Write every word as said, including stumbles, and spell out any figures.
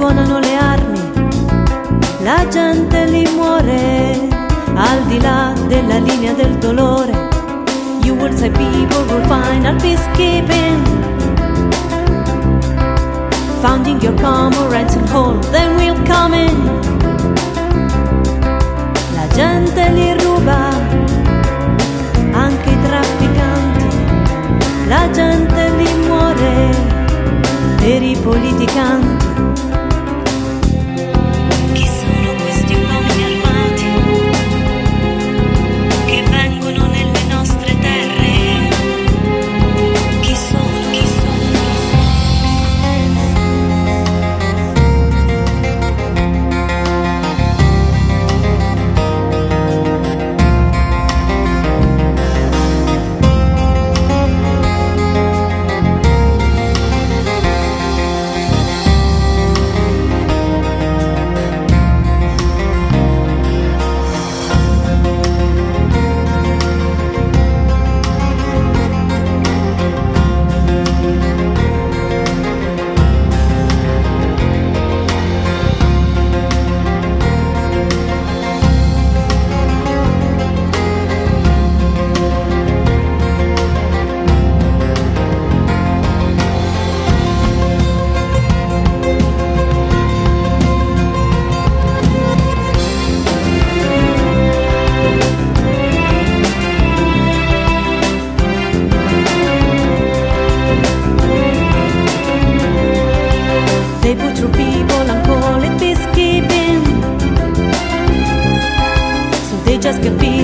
suonano le armi, la gente lì muore, al di là della linea del dolore. You will say people will find out peacekeeping, founding your comrades in whole, then we'll come in. La gente li ruba, anche i trafficanti, la gente li muore per i politicanti. Chi sono questi uomini armati che vengono nelle nostre terre? Chi sono? Chi sono? They put through people and call it peacekeeping, so they just can be